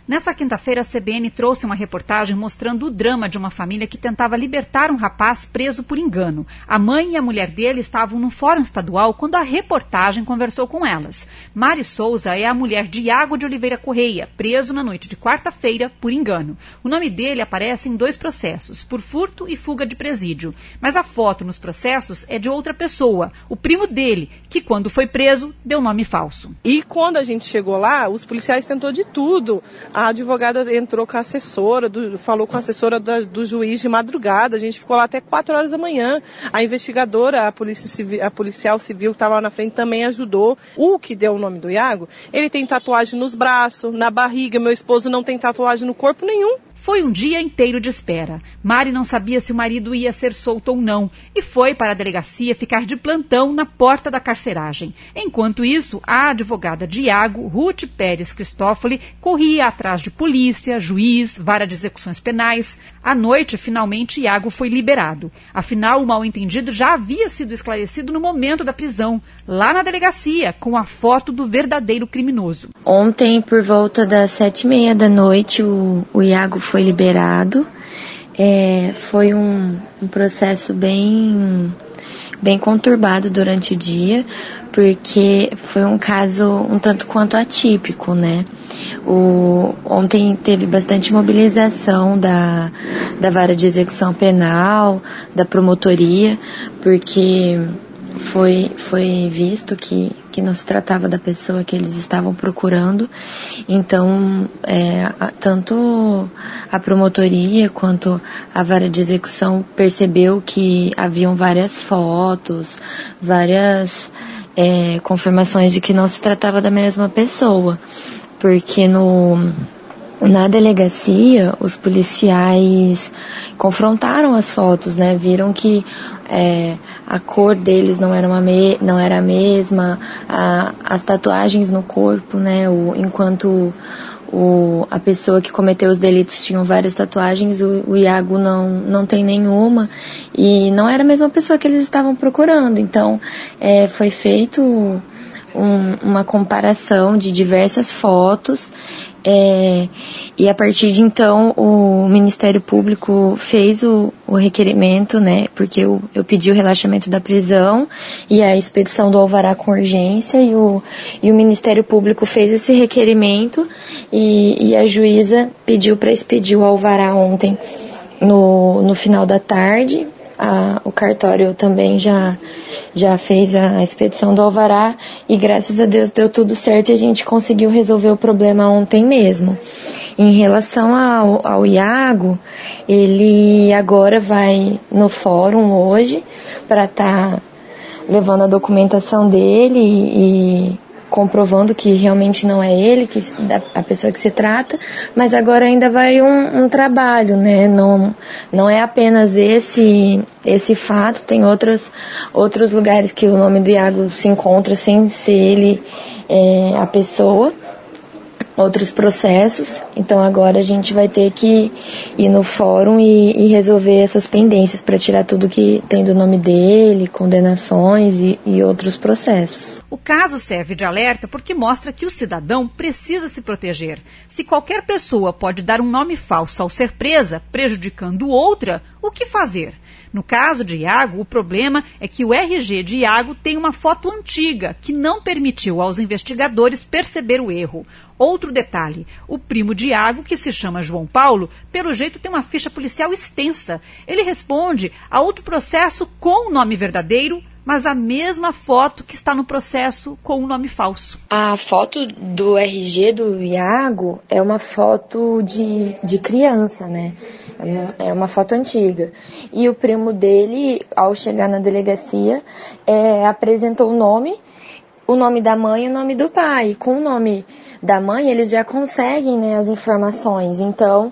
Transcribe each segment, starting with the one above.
Nessa quinta-feira, a CBN trouxe uma reportagem mostrando o drama de uma família que tentava libertar um rapaz preso por engano. A mãe e a mulher dele estavam no Fórum Estadual quando a reportagem conversou com elas. Mari Souza é a mulher de Iago de Oliveira Correia, preso na noite de quarta-feira por engano. O nome dele aparece em 2 processos, por furto e fuga de presídio. Mas a foto nos processos é de outra pessoa, o primo dele, que quando foi preso, deu nome falso. E quando a gente chegou lá, os policiais tentou de tudo. A advogada entrou com a assessora, falou com a assessora do juiz de madrugada, a gente ficou lá até 4 horas da manhã. A investigadora, a policial civil que estava lá na frente também ajudou. O que deu o nome do Iago, ele tem tatuagem nos braços, na barriga, meu esposo não tem tatuagem no corpo nenhum. Foi um dia inteiro de espera. Mari não sabia se o marido ia ser solto ou não e foi para a delegacia ficar de plantão na porta da carceragem. Enquanto isso, a advogada de Iago, Ruth Pérez Cristófoli, corria atrás de polícia, juiz, vara de execuções penais. À noite, finalmente, Iago foi liberado. Afinal, o mal-entendido já havia sido esclarecido no momento da prisão, lá na delegacia, com a foto do verdadeiro criminoso. Ontem, por volta das 7h30 da noite, o Iago foi liberado. Foi um processo bem conturbado durante o dia, porque foi um caso um tanto quanto atípico, né? Ontem teve bastante mobilização da vara de execução penal, da promotoria, porque foi visto que não se tratava da pessoa que eles estavam procurando. Então, tanto a promotoria quanto a vara de execução percebeu que haviam várias fotos, várias confirmações de que não se tratava da mesma pessoa, porque na delegacia os policiais confrontaram as fotos, né? Viram que a cor deles não era a mesma, as tatuagens no corpo, né? Enquanto a pessoa que cometeu os delitos tinha várias tatuagens, o Iago não tem nenhuma, e não era a mesma pessoa que eles estavam procurando. Então, foi feito uma comparação de diversas fotos, e a partir de então o Ministério Público fez o requerimento, né, porque eu pedi o relaxamento da prisão e a expedição do alvará com urgência, e o Ministério Público fez esse requerimento, e a juíza pediu para expedir o alvará ontem no final da tarde. O cartório também já fez a expedição do alvará, e graças a Deus deu tudo certo e a gente conseguiu resolver o problema ontem mesmo. Em relação ao Iago, ele agora vai no fórum hoje para estar levando a documentação dele e comprovando que realmente não é ele, a pessoa que se trata, mas agora ainda vai um trabalho, né? Não é apenas esse fato, tem outros lugares que o nome do Iago se encontra sem ser ele a pessoa, outros processos. Então agora a gente vai ter que ir no fórum e resolver essas pendências para tirar tudo que tem do nome dele, condenações e outros processos. O caso serve de alerta porque mostra que o cidadão precisa se proteger. Se qualquer pessoa pode dar um nome falso ao ser presa, prejudicando outra, o que fazer? No caso de Iago, o problema é que o RG de Iago tem uma foto antiga que não permitiu aos investigadores perceber o erro. Outro detalhe, o primo de Iago, que se chama João Paulo, pelo jeito tem uma ficha policial extensa. Ele responde a outro processo com o nome verdadeiro, mas a mesma foto que está no processo com o nome falso. A foto do RG do Iago é uma foto de criança, né? É uma foto antiga. E o primo dele, ao chegar na delegacia, apresentou o nome da mãe e o nome do pai. Com o nome da mãe, eles já conseguem, né, as informações. Então,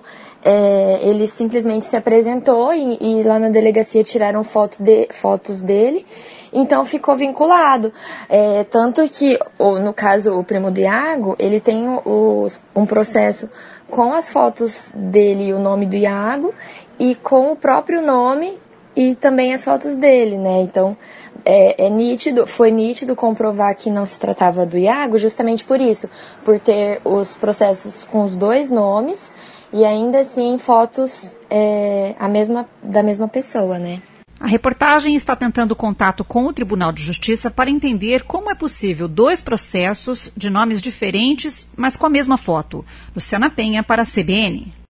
ele simplesmente se apresentou e lá na delegacia tiraram fotos dele. Então ficou vinculado. Tanto que, no caso, o primo do Iago, ele tem um processo com as fotos dele e o nome do Iago, e com o próprio nome e também as fotos dele, né? Então, Foi nítido comprovar que não se tratava do Iago justamente por isso, por ter os processos com os dois nomes e ainda assim fotos da mesma pessoa, né? A reportagem está tentando contato com o Tribunal de Justiça para entender como é possível 2 processos de nomes diferentes, mas com a mesma foto. Luciana Penha para a CBN.